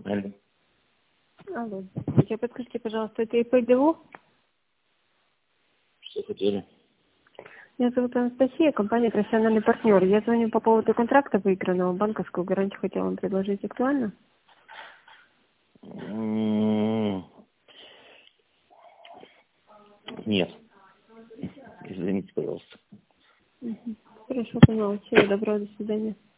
Алло. Алло. Здравствуйте. Подскажите, пожалуйста, это ИП-ДО? Что хотели? Меня зовут Анастасия, компания «Профессиональный партнер». Я звоню по поводу контракта выигранного. Банковскую гарантию хотела вам предложить. Актуально? Нет. Извините, пожалуйста. Хорошо, поняла. Всего доброго, до свидания.